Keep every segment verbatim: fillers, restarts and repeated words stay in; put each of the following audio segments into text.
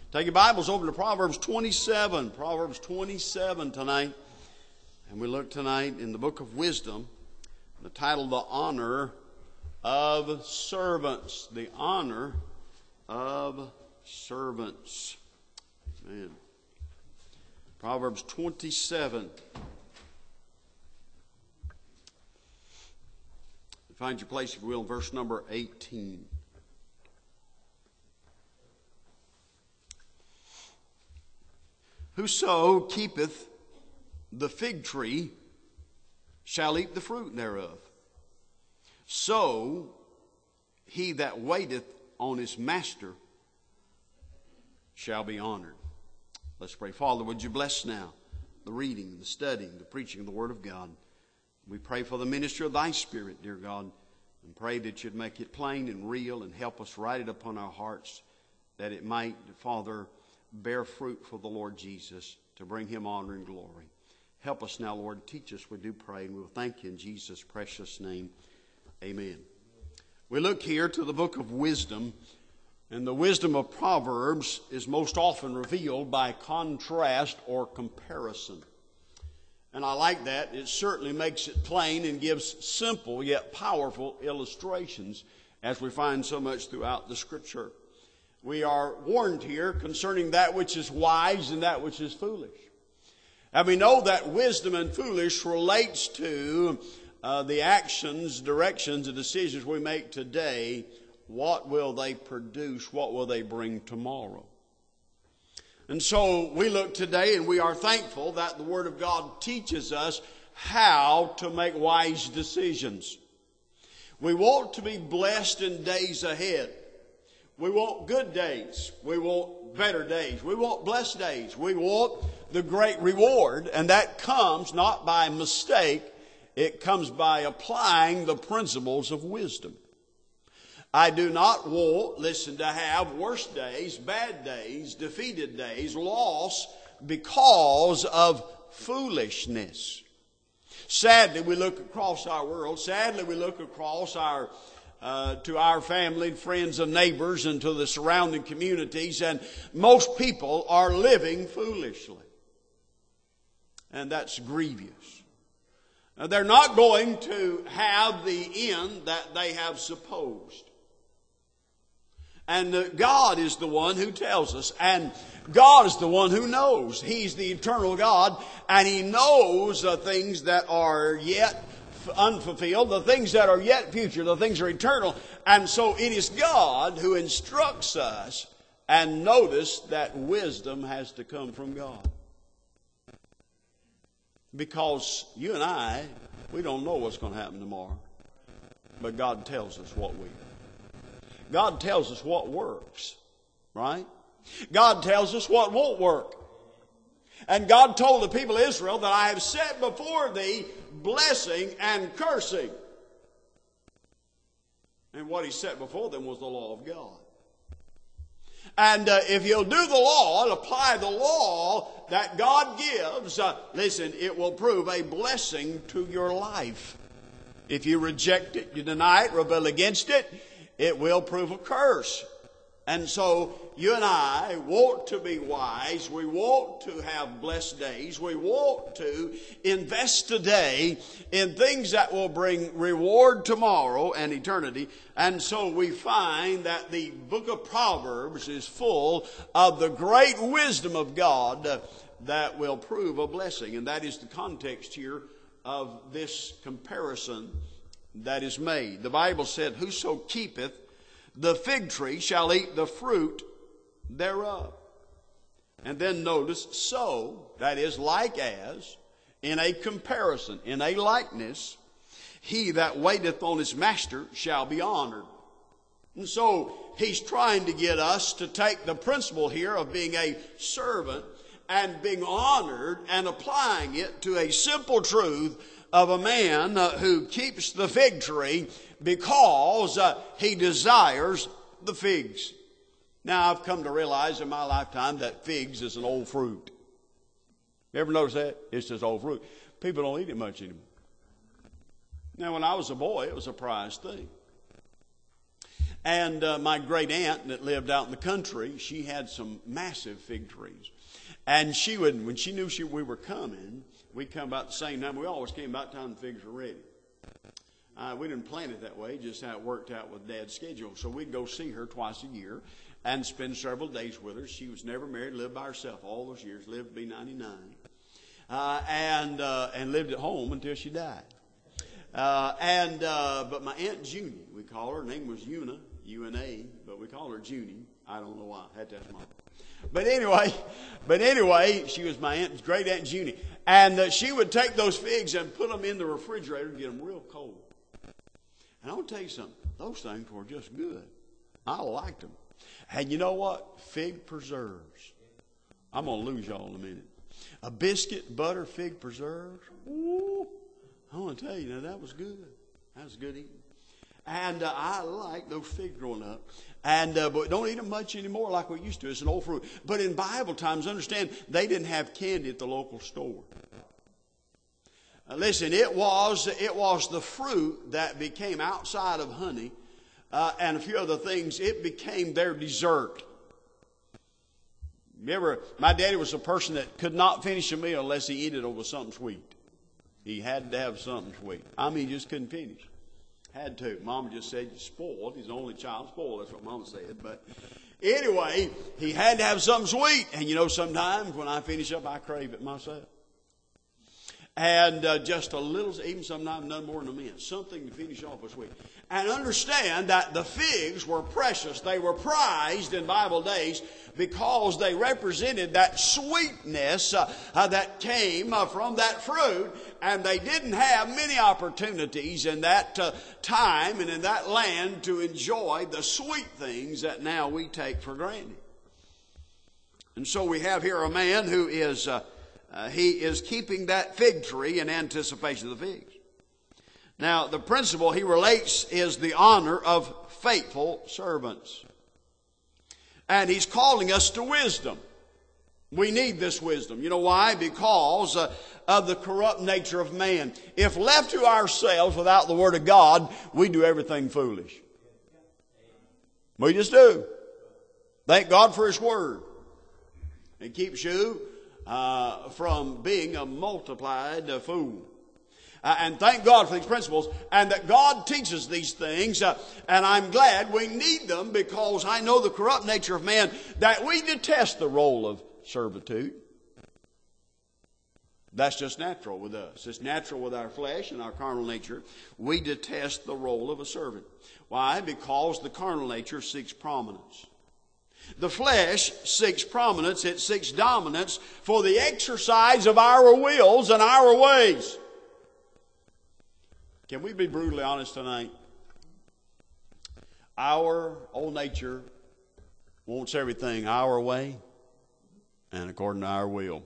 Take your Bibles over to Proverbs twenty-seven. Proverbs twenty-seven tonight. And we look tonight in the book of Wisdom, the title, The Honor of Servants. The Honor of Servants. Amen. Proverbs twenty-seven. Find your place, if you will, in verse number eighteen. Whoso keepeth the fig tree shall eat the fruit thereof. So he that waiteth on his master shall be honored. Let's pray. Father, would you bless now the reading, the studying, the preaching of the Word of God. We pray for the ministry of thy Spirit, dear God, and pray that you'd make it plain and real and help us write it upon our hearts, that it might, Father, bear fruit for the Lord Jesus, to bring him honor and glory. Help us now, Lord. Teach us, we do pray, and we'll thank you in Jesus' precious name. Amen. We look here to the book of Wisdom, and the wisdom of Proverbs is most often revealed by contrast or comparison. And I like that. It certainly makes it plain and gives simple yet powerful illustrations, as we find so much throughout the Scripture. We are warned here concerning that which is wise and that which is foolish. And we know that wisdom and foolish relates to uh, the actions, directions, and decisions we make today. What will they produce? What will they bring tomorrow? And so we look today, and we are thankful that the Word of God teaches us how to make wise decisions. We want to be blessed in days ahead. We want good days. We want better days. We want blessed days. We want the great reward, and that comes not by mistake. It comes by applying the principles of wisdom. I do not want, listen, to have worse days, bad days, defeated days, loss because of foolishness. Sadly, we look across our world. Sadly, we look across our uh, to our family and friends and neighbors and to the surrounding communities, and most people are living foolishly. And that's grievous. Now, they're not going to have the end that they have supposed. And uh, God is the one who tells us. And God is the one who knows. He's the eternal God. And He knows the things that are yet unfulfilled, the things that are yet future, the things that are eternal. And so it is God who instructs us. And notice that wisdom has to come from God. Because you and I, we don't know what's going to happen tomorrow. But God tells us what we God tells us what works, right? God tells us what won't work. And God told the people of Israel that I have set before thee blessing and cursing. And what He set before them was the law of God. And uh, if you'll do the law and apply the law that God gives, uh, listen, it will prove a blessing to your life. If you reject it, you deny it, rebel against it, it will prove a curse. And so you and I want to be wise. We want to have blessed days. We want to invest today in things that will bring reward tomorrow and eternity. And so we find that the book of Proverbs is full of the great wisdom of God that will prove a blessing. And that is the context here of this comparison that is made. The Bible said, whoso keepeth the fig tree shall eat the fruit thereof. And then notice, so, that is like as, in a comparison, in a likeness, he that waiteth on his master shall be honored. And so he's trying to get us to take the principle here of being a servant and being honored and applying it to a simple truth of a man uh, who keeps the fig tree because uh, he desires the figs. Now, I've come to realize in my lifetime that figs is an old fruit. You ever notice that? It's just old fruit. People don't eat it much anymore. Now, when I was a boy, it was a prized thing. And uh, my great aunt that lived out in the country, she had some massive fig trees. And she would, when she knew she, we were coming, we'd come about the same time. We always came about the time the figs were ready. Uh, we didn't plan it that way, just how it worked out with Dad's schedule. So we'd go see her twice a year and spend several days with her. She was never married, lived by herself all those years, lived to be ninety-nine, uh, and uh, and lived at home until she died. Uh, and uh, but my Aunt Junie, we call her. Her name was Una, U N A, but we call her Junie. I don't know why. I had to ask Mom. But anyway, but anyway, she was my aunt, great Aunt Junie, and uh, she would take those figs and put them in the refrigerator and get them real cold. And I want to tell you something. Those things were just good. I liked them. And you know what? Fig preserves. I'm going to lose y'all in a minute. A biscuit, butter, fig preserves. Ooh, I want to tell you, now that was good. That was good eating. And uh, I liked those figs growing up. And uh, but don't eat them much anymore like we used to. It's an old fruit. But in Bible times, understand, they didn't have candy at the local store. Uh, listen, it was it was the fruit that became, outside of honey uh, and a few other things, it became their dessert. Remember, my daddy was a person that could not finish a meal unless he ate it over something sweet. He had to have something sweet. I mean, he just couldn't finish. Had to. Mama just said, you're spoiled. He's the only child. Spoiled. That's what Mama said. But anyway, he had to have something sweet. And you know, sometimes when I finish up, I crave it myself. And uh, just a little, even sometimes none more than a mint. Something to finish off with sweet. And understand that the figs were precious. They were prized in Bible days because they represented that sweetness uh, uh, that came uh, from that fruit. And they didn't have many opportunities in that uh, time and in that land to enjoy the sweet things that now we take for granted. And so we have here a man who is... Uh, Uh, he is keeping that fig tree in anticipation of the figs. Now, the principle he relates is the honor of faithful servants. And he's calling us to wisdom. We need this wisdom. You know why? Because uh, of the corrupt nature of man. If left to ourselves without the Word of God, we do everything foolish. We just do. Thank God for His Word. It keeps you Uh, from being a multiplied uh, fool. Uh, and thank God for these principles, and that God teaches these things, uh, and I'm glad we need them, because I know the corrupt nature of man, that we detest the role of servitude. That's just natural with us. It's natural with our flesh and our carnal nature. We detest the role of a servant. Why? Because the carnal nature seeks prominence. The flesh seeks prominence, it seeks dominance for the exercise of our wills and our ways. Can we be brutally honest tonight? Our old nature wants everything our way and according to our will.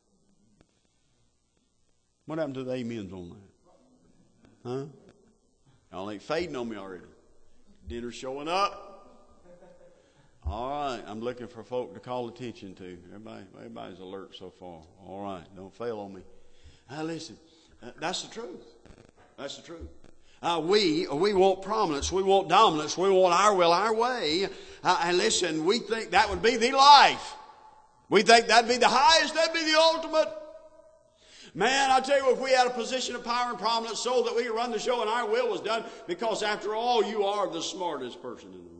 What happened to the amens on that? Huh? Y'all ain't fading on me already. Dinner's showing up. All right, I'm looking for folk to call attention to. Everybody, everybody's alert so far. All right, don't fail on me. Now listen, uh, that's the truth. That's the truth. Uh, we we want prominence, we want dominance, we want our will, our way. Uh, and listen, we think that would be the life. We think that'd be the highest, that'd be the ultimate. Man, I tell you, if we had a position of power and prominence so that we could run the show and our will was done, because after all, you are the smartest person in the world.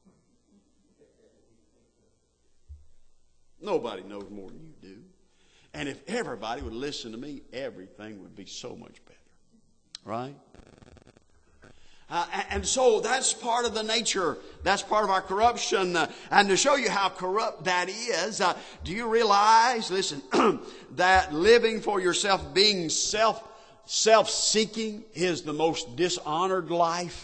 Nobody knows more than you do. And if everybody would listen to me, everything would be so much better. Right? Uh, and so that's part of the nature. That's part of our corruption. Uh, and to show you how corrupt that is, uh, do you realize, listen, that living for yourself, being self, self-seeking is the most dishonored life?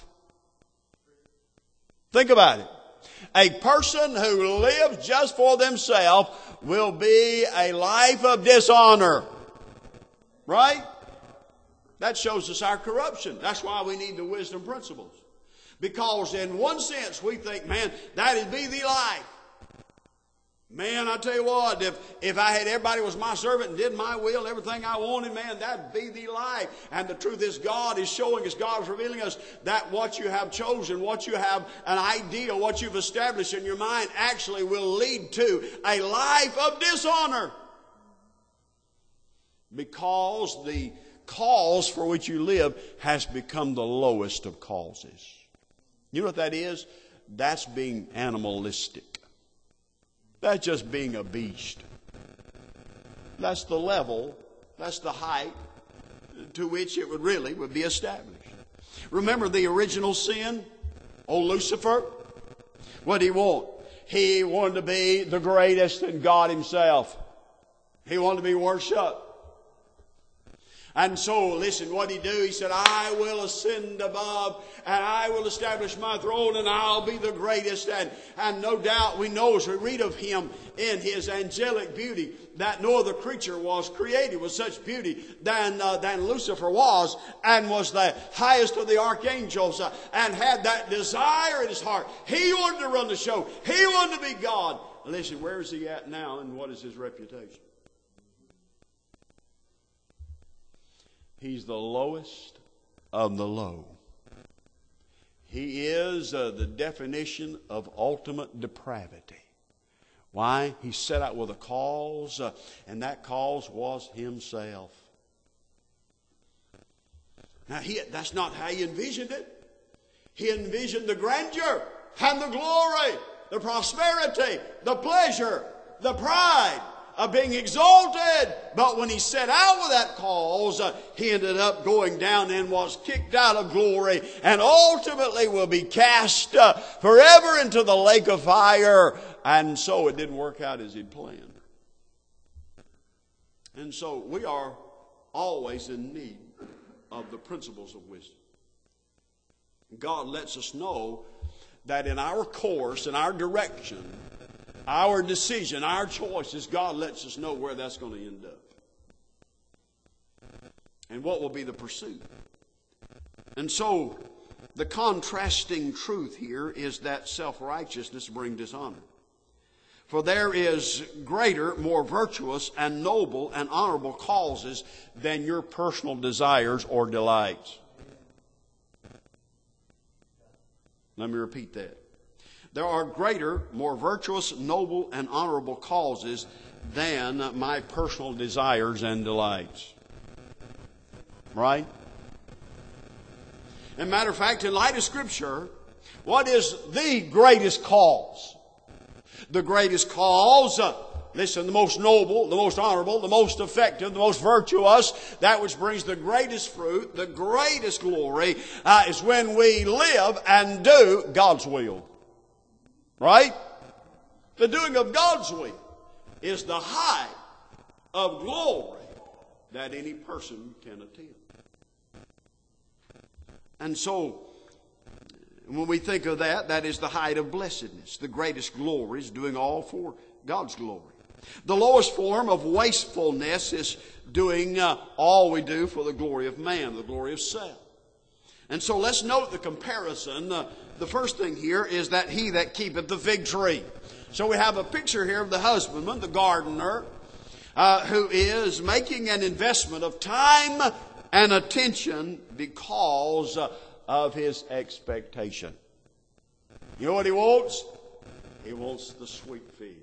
Think about it. A person who lives just for themselves will be a life of dishonor. Right? That shows us our corruption. That's why we need the wisdom principles. Because in one sense we think, man, that'd be the life. Man, I tell you what, if, if I had everybody was my servant and did my will, everything I wanted, man, that'd be the life. And the truth is, God is showing us, God is revealing us that what you have chosen, what you have an idea, what you've established in your mind actually will lead to a life of dishonor. Because the cause for which you live has become the lowest of causes. You know what that is? That's being animalistic. That's just being a beast. That's the level, that's the height to which it would really would be established. Remember the original sin? Old Lucifer? What did he want? He wanted to be the greatest in God himself. He wanted to be worshipped. And so, listen, what did he do? He said, I will ascend above and I will establish my throne and I'll be the greatest. And, and no doubt we know as we read of him in his angelic beauty that no other creature was created with such beauty than, uh, than Lucifer was, and was the highest of the archangels, uh, and had that desire in his heart. He wanted to run the show. He wanted to be God. Listen, where is he at now and what is his reputation? He's the lowest of the low. He is uh, the definition of ultimate depravity. Why? He set out with a cause, uh, and that cause was himself. Now, he, that's not how he envisioned it. He envisioned the grandeur and the glory, the prosperity, the pleasure, the pride of being exalted. But when he set out with that cause, uh, he ended up going down and was kicked out of glory and ultimately will be cast uh, forever into the lake of fire. And so it didn't work out as he'd planned. And so we are always in need of the principles of wisdom. God lets us know that in our course, in our direction, our decision, our choices, God lets us know where that's going to end up. And what will be the pursuit. And so, the contrasting truth here is that self-righteousness brings dishonor. For there is greater, more virtuous, and noble, and honorable causes than your personal desires or delights. Let me repeat that. There are greater, more virtuous, noble, and honorable causes than my personal desires and delights. Right? As a matter of fact, in light of Scripture, what is the greatest cause? The greatest cause, uh, listen, the most noble, the most honorable, the most effective, the most virtuous, that which brings the greatest fruit, the greatest glory, uh, is when we live and do God's will. Right? The doing of God's will is the height of glory that any person can attain. And so, when we think of that, that is the height of blessedness. The greatest glory is doing all for God's glory. The lowest form of wastefulness is doing uh, all we do for the glory of man, the glory of self. And so let's note the comparison. Uh, the first thing here is that he that keepeth the fig tree. So we have a picture here of the husbandman, the gardener, uh, who is making an investment of time and attention because uh, of his expectation. You know what he wants? He wants the sweet fig.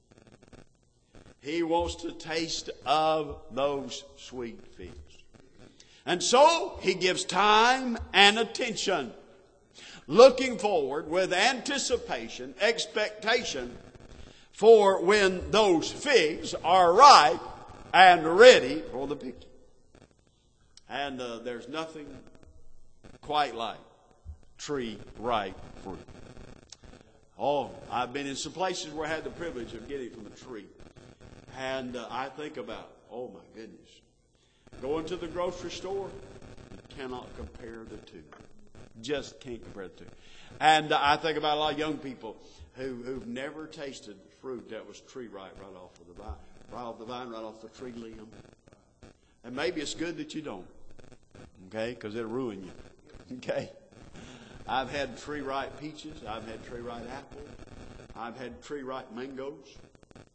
He wants to taste of those sweet figs. And so he gives time and attention, looking forward with anticipation, expectation for when those figs are ripe and ready for the picking. And uh, there's nothing quite like tree ripe fruit. Oh, I've been in some places where I had the privilege of getting it from the tree. And uh, I think about, oh my goodness, going to the grocery store, you cannot compare the two. Just can't compare the two. And uh, I think about a lot of young people who, who've never tasted fruit that was tree ripe right off of the vine, right off the vine, right off the tree limb. And maybe it's good that you don't, okay, because it'll ruin you, okay. I've had tree ripe peaches. I've had tree ripe apples. I've had tree ripe mangoes.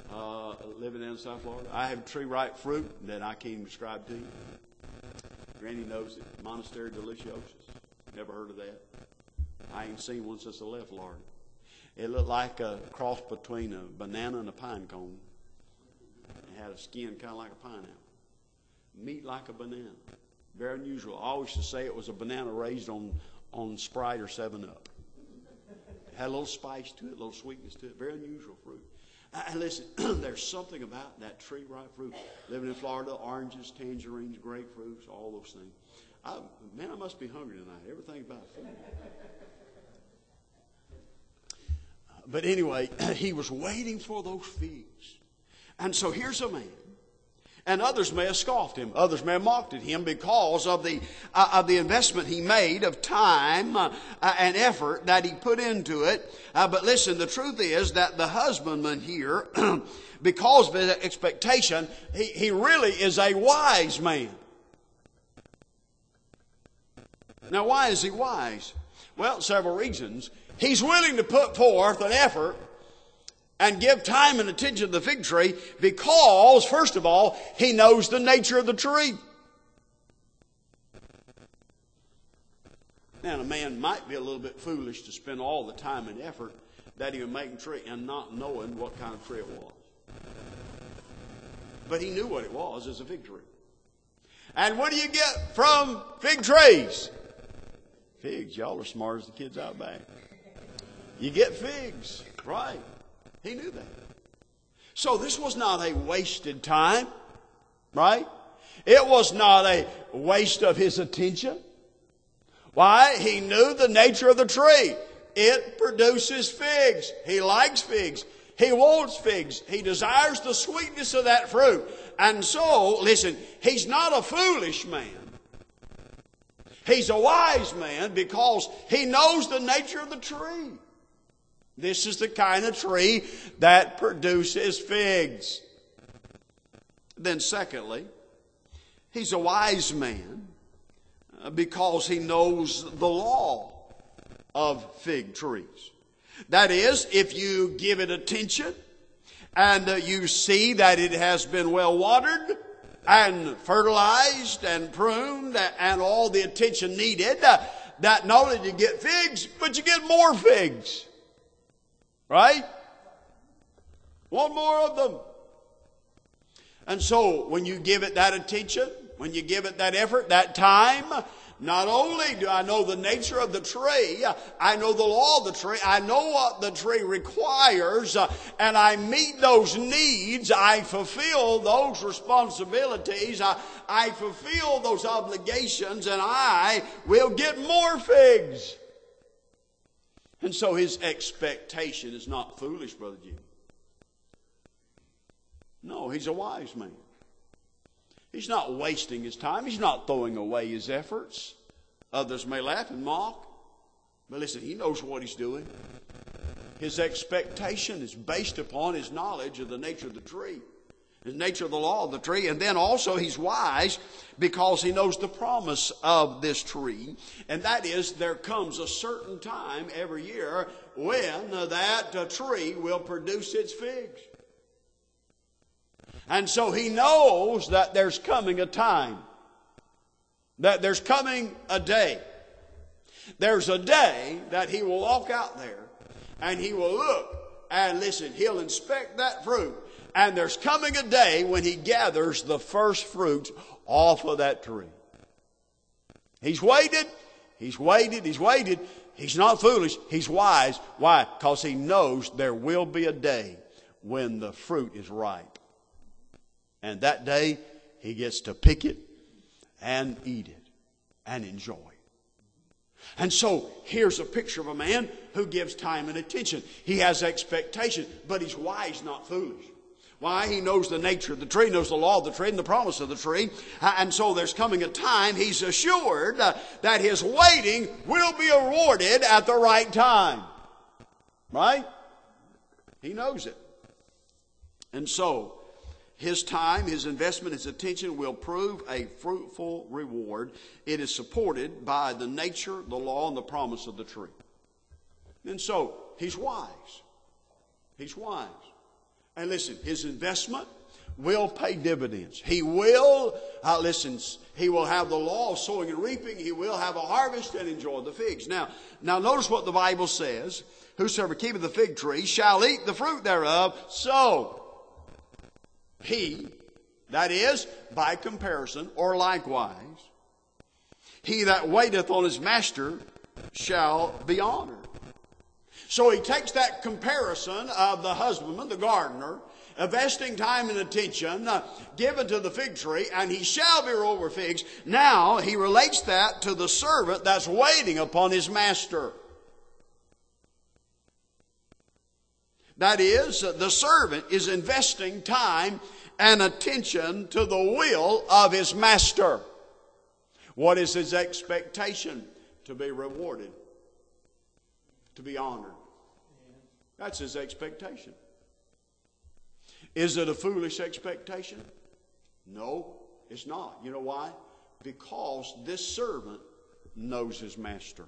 uh, living down in South Florida. I have tree ripe fruit that I can't even describe to you. Granny knows it. Monastery Deliciosus. Never heard of that. I ain't seen one since I left Florida. It looked like a cross between a banana and a pine cone. It had a skin kind of like a pineapple. Meat like a banana. Very unusual. I always used to say it was a banana raised on, on Sprite or seven up. It had a little spice to it, a little sweetness to it. Very unusual fruit. And listen, there's something about that tree ripe fruit. Living in Florida, oranges, tangerines, grapefruits, all those things. I, man, I must be hungry tonight. Everything about food. But anyway, he was waiting for those figs. And so here's a man. And others may have scoffed him. Others may have mocked at him because of the, uh, of the investment he made of time uh, and effort that he put into it. Uh, but listen, the truth is that the husbandman here, because of his expectation, he, he really is a wise man. Now, why is he wise? Well, several reasons. He's willing to put forth an effort and give time and attention to the fig tree because, first of all, he knows the nature of the tree. Now, a man might be a little bit foolish to spend all the time and effort that he would make a tree and not knowing what kind of tree it was. But he knew what it was as a fig tree. And what do you get from fig trees? Figs. Y'all are smart as the kids out back. You get figs, right? He knew that. So this was not a wasted time, right? It was not a waste of his attention. Why? He knew the nature of the tree. It produces figs. He likes figs. He wants figs. He desires the sweetness of that fruit. And so, listen, he's not a foolish man. He's a wise man because he knows the nature of the tree. This is the kind of tree that produces figs. Then secondly, he's a wise man because he knows the law of fig trees. That is, if you give it attention and uh, you see that it has been well watered and fertilized and pruned and all the attention needed, uh, that not only do you get figs, but you get more figs. Right? Want more of them. And so when you give it that attention, when you give it that effort, that time, not only do I know the nature of the tree, I know the law of the tree, I know what the tree requires, uh, and I meet those needs, I fulfill those responsibilities, I, I fulfill those obligations, and I will get more figs. And so his expectation is not foolish, Brother Jim. No, he's a wise man. He's not wasting his time. He's not throwing away his efforts. Others may laugh and mock. But listen, he knows what he's doing. His expectation is based upon his knowledge of the nature of the tree. The nature of the law of the tree. And then also he's wise because he knows the promise of this tree. And that is there comes a certain time every year when that uh, tree will produce its figs. And so he knows that there's coming a time. That there's coming a day. There's a day that he will walk out there and he will look and listen. He'll inspect that fruit. And there's coming a day when he gathers the first fruit off of that tree. He's waited. He's waited. He's waited. He's not foolish. He's wise. Why? Because he knows there will be a day when the fruit is ripe. And that day he gets to pick it and eat it and enjoy it. And so here's a picture of a man who gives time and attention. He has expectation, but he's wise, not foolish. Why? He knows the nature of the tree, knows the law of the tree and the promise of the tree. And so there's coming a time, he's assured uh, that his waiting will be rewarded at the right time. Right? He knows it. And so his time, his investment, his attention will prove a fruitful reward. It is supported by the nature, the law, and the promise of the tree. And so he's wise. He's wise. And listen, his investment will pay dividends. He will, uh, listen, he will have the law of sowing and reaping. He will have a harvest and enjoy the figs. Now, now notice what the Bible says. Whosoever keepeth the fig tree shall eat the fruit thereof. So, he, that is, by comparison, or likewise, he that waiteth on his master shall be honored. So he takes that comparison of the husbandman, the gardener, investing time and attention uh, given to the fig tree, and he shall be ruled over figs. Now he relates that to the servant that's waiting upon his master. That is, uh, the servant is investing time and attention to the will of his master. What is his expectation? To be rewarded, to be honored. That's his expectation. Is it a foolish expectation? No, it's not. You know why? Because this servant knows his master.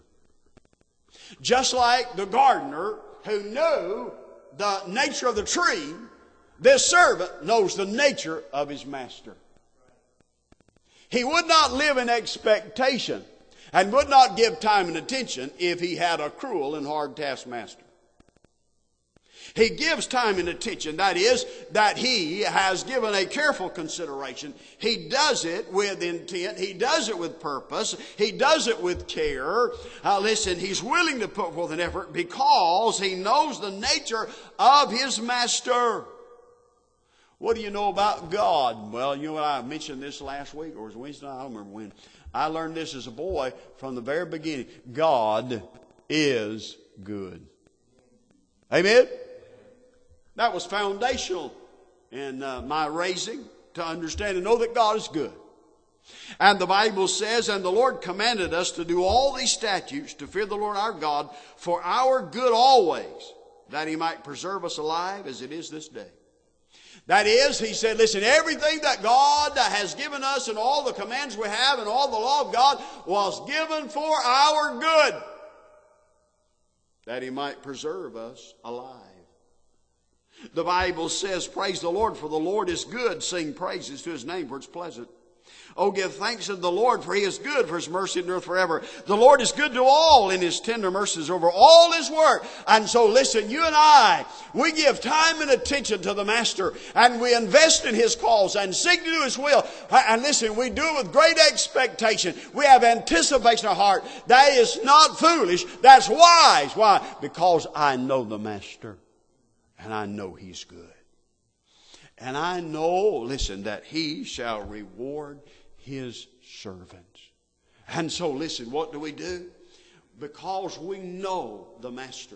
Just like the gardener who knew the nature of the tree, this servant knows the nature of his master. He would not live in expectation and would not give time and attention if he had a cruel and hard taskmaster. He gives time and attention. That is, that he has given a careful consideration. He does it with intent. He does it with purpose. He does it with care. Uh, listen, he's willing to put forth an effort because he knows the nature of his master. What do you know about God? Well, you know what, I mentioned this last week, or was it Wednesday night? I don't remember when. I learned this as a boy from the very beginning. God is good. Amen? That was foundational in uh, my raising, to understand and know that God is good. And the Bible says, and the Lord commanded us to do all these statutes, to fear the Lord our God, for our good always, that he might preserve us alive as it is this day. That is, he said, listen, everything that God has given us and all the commands we have and all the law of God was given for our good, that he might preserve us alive. The Bible says, praise the Lord, for the Lord is good. Sing praises to his name, for it's pleasant. Oh, give thanks to the Lord, for he is good, for his mercy endureth forever. The Lord is good to all, and his tender mercies over all his work. And so listen, you and I, we give time and attention to the Master, and we invest in his cause and seek to do his will. And listen, we do it with great expectation. We have anticipation in our heart. That is not foolish. That's wise. Why? Because I know the Master, and I know he's good. And I know, listen, that he shall reward his servants. And so, listen, what do we do? Because we know the Master,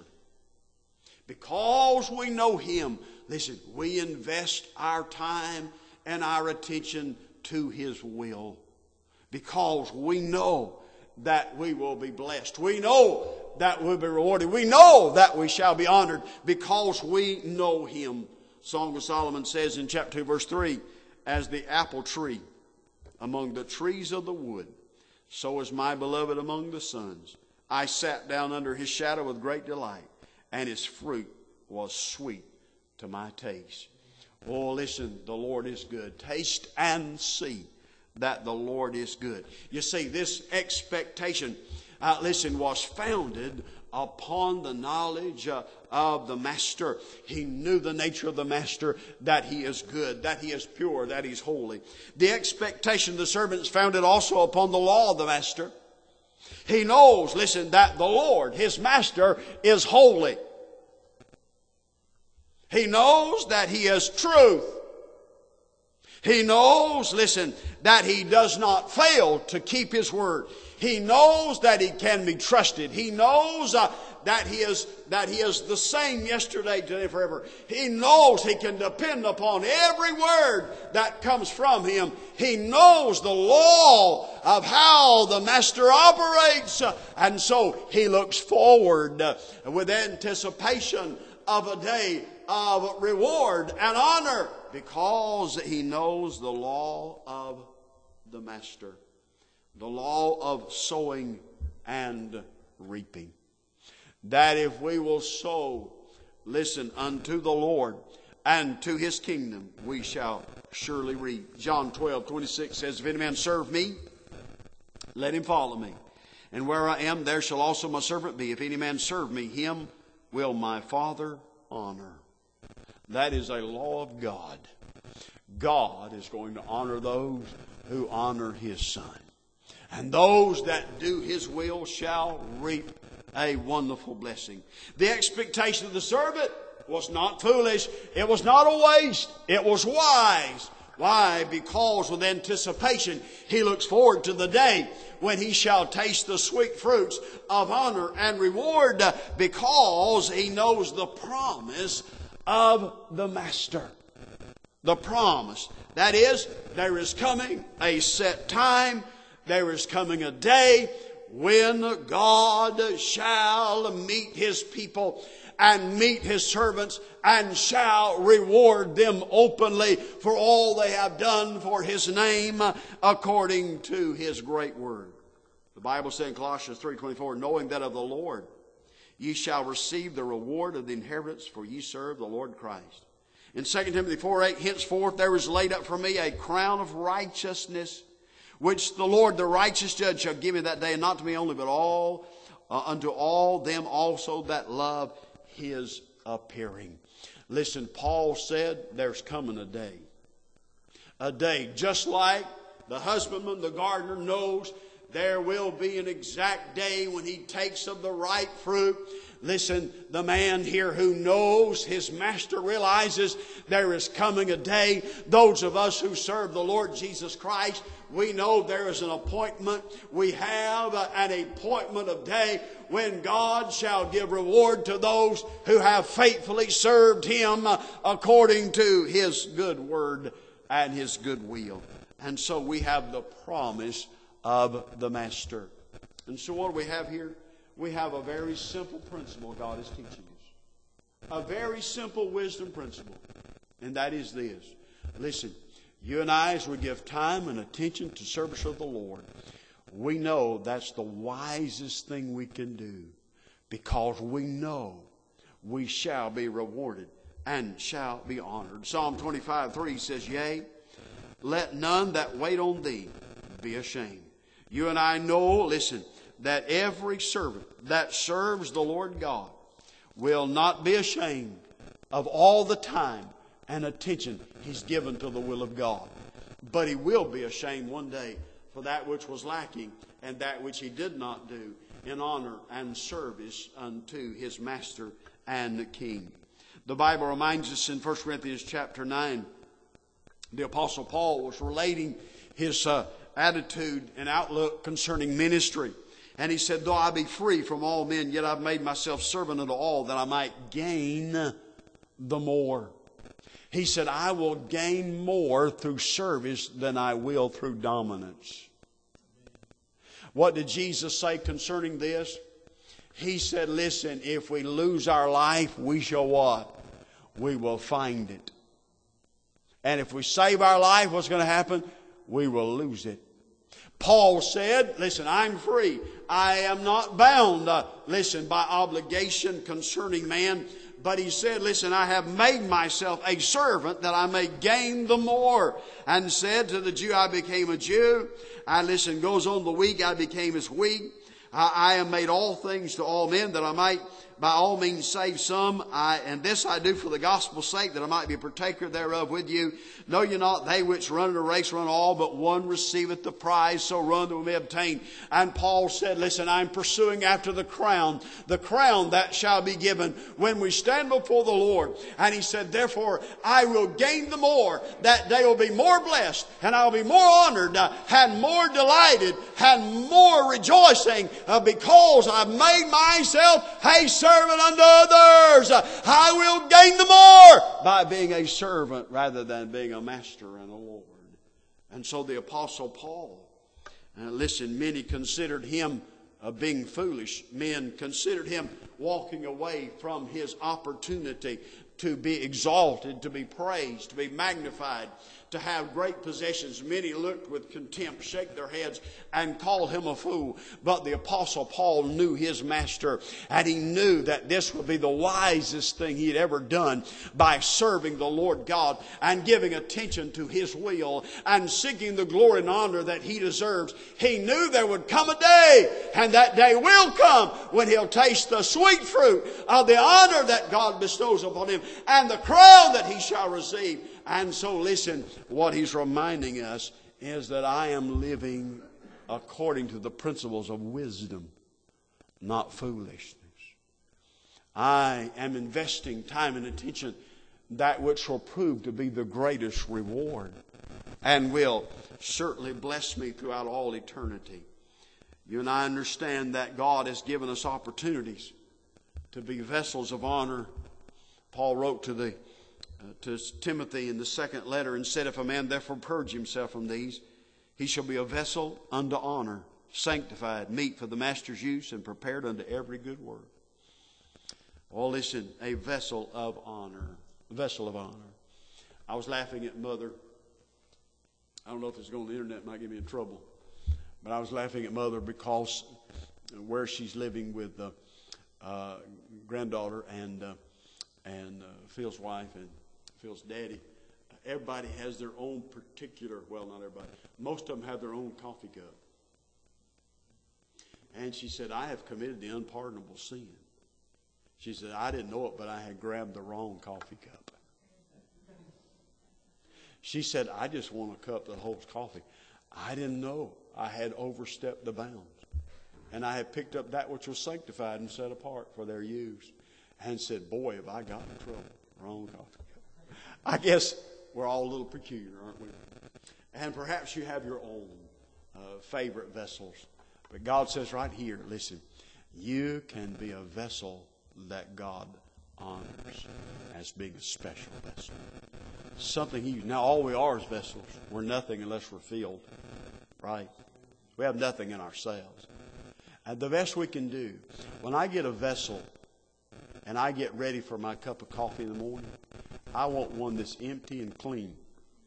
because we know him, listen, we invest our time and our attention to his will. Because we know that we will be blessed. We know that we'll be rewarded. We know that we shall be honored because we know him. Song of Solomon says in chapter two, verse three, as the apple tree among the trees of the wood, so is my beloved among the sons. I sat down under his shadow with great delight, and his fruit was sweet to my taste. Oh, listen, the Lord is good. Taste and see that the Lord is good. You see, this expectation, uh, listen, was founded upon the knowledge uh, of the Master. He knew the nature of the Master, that he is good, that he is pure, that he's holy. The expectation of the servant is founded also upon the law of the Master. He knows, listen, that the Lord, his Master, is holy. He knows that he is truth. He knows, listen, that he does not fail to keep his word. He knows that he can be trusted. He knows uh, that he is that he is the same yesterday, today, forever. He knows he can depend upon every word that comes from him. He knows the law of how the Master operates. Uh, and so he looks forward uh, with anticipation of a day of reward and honor, because he knows the law of the Master, the law of sowing and reaping. That if we will sow, listen, unto the Lord, and to his kingdom we shall surely read. John twelve twenty-six says, if any man serve me, let him follow me. And where I am, there shall also my servant be. If any man serve me, him will my Father honor. That is a law of God. God is going to honor those who honor his Son. And those that do his will shall reap a wonderful blessing. The expectation of the servant was not foolish. It was not a waste. It was wise. Why? Because with anticipation he looks forward to the day when he shall taste the sweet fruits of honor and reward, because he knows the promise of the Master. The promise. That is, there is coming a set time. There is coming a day when God shall meet his people and meet his servants and shall reward them openly for all they have done for his name according to his great word. The Bible says in Colossians three twenty-four, knowing that of the Lord ye shall receive the reward of the inheritance, for ye serve the Lord Christ. In Second Timothy four eight, henceforth there is laid up for me a crown of righteousness, which the Lord the righteous judge shall give me that day, and not to me only, but all uh, unto all them also that love his appearing. Listen, Paul said there's coming a day. A day just like the husbandman, the gardener knows there will be an exact day when he takes of the ripe fruit. Listen, the man here who knows his master realizes there is coming a day. Those of us who serve the Lord Jesus Christ, we know there is an appointment. We have an appointment of day when God shall give reward to those who have faithfully served him according to his good word and his good will. And so we have the promise of the Master. And so what do we have here? We have a very simple principle God is teaching us. A very simple wisdom principle. And that is this. Listen, you and I, as we give time and attention to service of the Lord, we know that's the wisest thing we can do, because we know we shall be rewarded and shall be honored. Psalm twenty-five three says, yea, let none that wait on thee be ashamed. You and I know, listen, that every servant that serves the Lord God will not be ashamed of all the time and attention he's given to the will of God. But he will be ashamed one day for that which was lacking and that which he did not do in honor and service unto his Master and the King. The Bible reminds us in First Corinthians chapter nine, the Apostle Paul was relating his uh, attitude and outlook concerning ministry. And he said, though I be free from all men, yet I've made myself servant unto all, that I might gain the more. He said, I will gain more through service than I will through dominance. What did Jesus say concerning this? He said, listen, if we lose our life, we shall what? We will find it. And if we save our life, what's going to happen? We will lose it. Paul said, listen, I'm free. I am not bound, uh, listen, by obligation concerning man. But he said, listen, I have made myself a servant that I may gain the more. And said to the Jew, I became a Jew. I, listen, goes on the weak, I became as weak. I, I am made all things to all men, that I might by all means save some. I, and this I do for the gospel's sake, that I might be a partaker thereof with you. Know ye not, they which run in a race run all, but one receiveth the prize, so run that we may obtain. And Paul said, listen, I'm pursuing after the crown, the crown that shall be given when we stand before the Lord. And he said, therefore, I will gain the more. That day will be more blessed, and I'll be more honored, uh, and more delighted, and more rejoicing, uh, because I've made myself a servant unto others. I will gain the more by being a servant rather than being a master and a Lord. And so the Apostle Paul, uh, listen, many considered him uh, being foolish. Men considered him walking away from his opportunity to be exalted, to be praised, to be magnified, to have great possessions. Many looked with contempt, shake their heads, and called him a fool. But the Apostle Paul knew his master, and he knew that this would be the wisest thing he had ever done by serving the Lord God and giving attention to his will and seeking the glory and honor that he deserves. He knew there would come a day, and that day will come, when he'll taste the sweet fruit of the honor that God bestows upon him and the crown that he shall receive. And so listen, what he's reminding us is that I am living according to the principles of wisdom, not foolishness. I am investing time and attention, that which will prove to be the greatest reward and will certainly bless me throughout all eternity. You and I understand that God has given us opportunities to be vessels of honor. Paul wrote to the uh, to Timothy in the second letter and said, if a man therefore purge himself from these, he shall be a vessel unto honor, sanctified, meet for the master's use, and prepared unto every good work. Oh, listen, a vessel of honor. A vessel of honor. I was laughing at Mother. I don't know if it's going on the internet, it might get me in trouble. But I was laughing at Mother because where she's living with the uh, granddaughter and uh, and uh, Phil's wife and Phil's daddy, everybody has their own particular, well, not everybody, most of them have their own coffee cup. And she said, I have committed the unpardonable sin. She said, I didn't know it, but I had grabbed the wrong coffee cup. She said, I just want a cup that holds coffee. I didn't know I had overstepped the bounds. And I had picked up that which was sanctified and set apart for their use. And said, boy, have I got in trouble. Wrong coffee cup. I guess we're all a little peculiar, aren't we? And perhaps you have your own uh, favorite vessels. But God says right here, listen, you can be a vessel that God honors as being a special vessel. Something He now all we are is vessels. We're nothing unless we're filled. Right? We have nothing in ourselves. And the best we can do, when I get a vessel and I get ready for my cup of coffee in the morning, I want one that's empty and clean.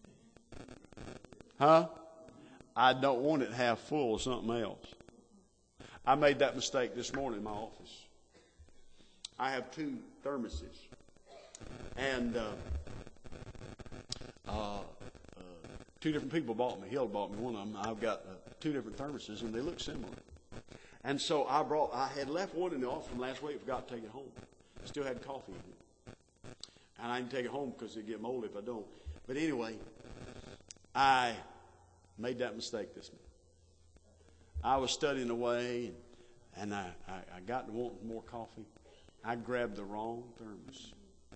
Huh? I don't want it half full of something else. I made that mistake this morning in my office. I have two thermoses. And uh, uh, uh, two different people bought me. Hill bought me one of them. I've got uh, two different thermoses, and they look similar. And so I brought, I had left one in the office from last week, forgot to take it home. Still had coffee in it. And I didn't take it home because it'd get moldy if I don't. But anyway, I made that mistake this morning. I was studying away, and, and I, I, I got to want more coffee. I grabbed the wrong thermos.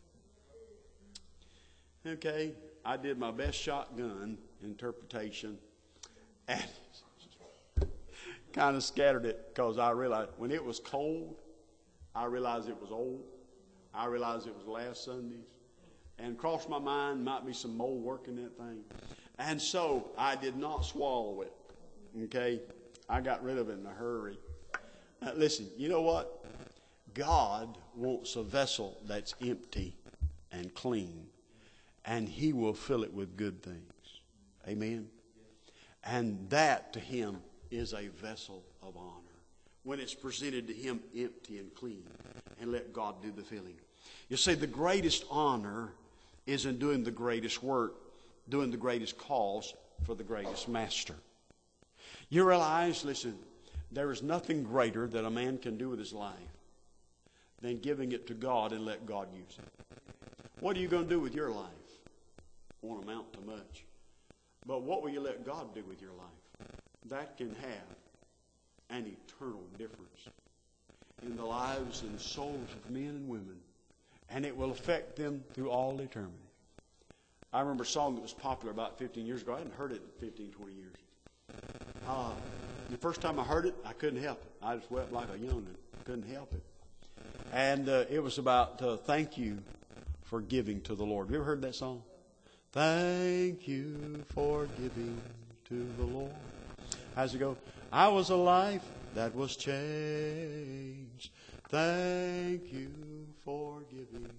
Okay, I did my best shotgun interpretation, and kind of scattered it because I realized when it was cold, I realized it was old. I realized it was last Sunday's. And crossed my mind, might be some mold working that thing. And so I did not swallow it. Okay? I got rid of it in a hurry. Now, listen, you know what? God wants a vessel that's empty and clean. And He will fill it with good things. Amen? And that to Him is a vessel of honor. When it's presented to Him empty and clean. And let God do the filling. You see, the greatest honor is in doing the greatest work, doing the greatest cause for the greatest master. You realize, listen, there is nothing greater that a man can do with his life than giving it to God and let God use it. What are you going to do with your life? Won't amount to much. But what will you let God do with your life? That can have an eternal difference in the lives and souls of men and women. And it will affect them through all eternity. I remember a song that was popular about fifteen years ago. I hadn't heard it in fifteen, twenty years. Uh, the first time I heard it, I couldn't help it. I just wept like a young'un. Couldn't help it. And uh, it was about uh, thank you for giving to the Lord. Have you ever heard that song? Thank you for giving to the Lord. How's it go? I was a life that was changed. Thank you for giving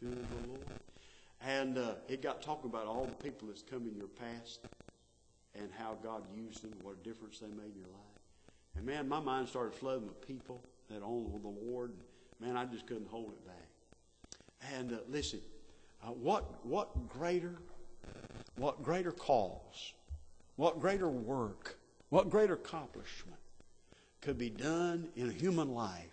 to the Lord. And uh, it got talking about all the people that's come in your past and how God used them, what a difference they made in your life. And man, my mind started flooding with people that own the Lord. Man, I just couldn't hold it back. And uh, listen, uh, what what greater, what greater cause, what greater work, what greater accomplishment could be done in a human life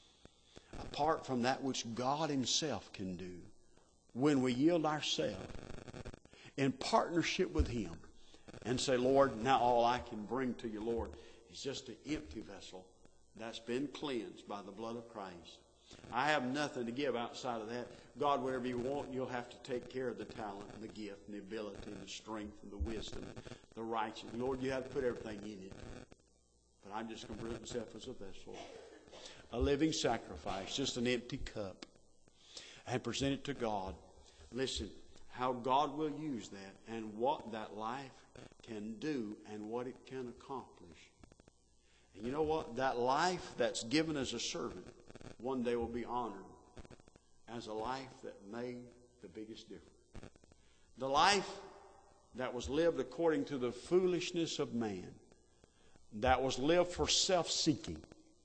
apart from that which God Himself can do when we yield ourselves in partnership with Him and say, Lord, now all I can bring to you, Lord, is just an empty vessel that's been cleansed by the blood of Christ. I have nothing to give outside of that. God, whatever you want, you'll have to take care of the talent and the gift and the ability and the strength and the wisdom, the righteousness. Lord, you have to put everything in it. But I'm just going to present myself as a vessel, a living sacrifice, just an empty cup, and present it to God. Listen, how God will use that and what that life can do and what it can accomplish. And you know what? That life that's given as a servant one day will be honored as a life that made the biggest difference. The life that was lived according to the foolishness of man, that was lived for self-seeking,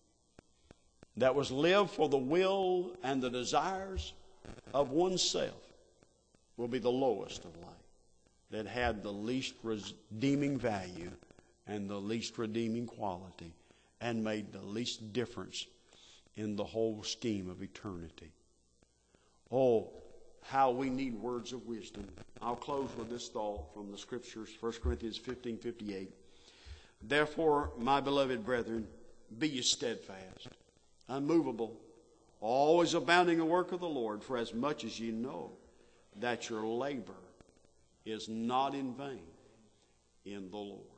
that was lived for the will and the desires of oneself, will be the lowest of life, that had the least redeeming value and the least redeeming quality and made the least difference in the whole scheme of eternity. Oh, how we need words of wisdom. I'll close with this thought from the Scriptures, First Corinthians fifteen fifty-eight. Therefore, my beloved brethren, be ye steadfast, unmovable, always abounding in the work of the Lord, for as much as ye know that your labor is not in vain in the Lord.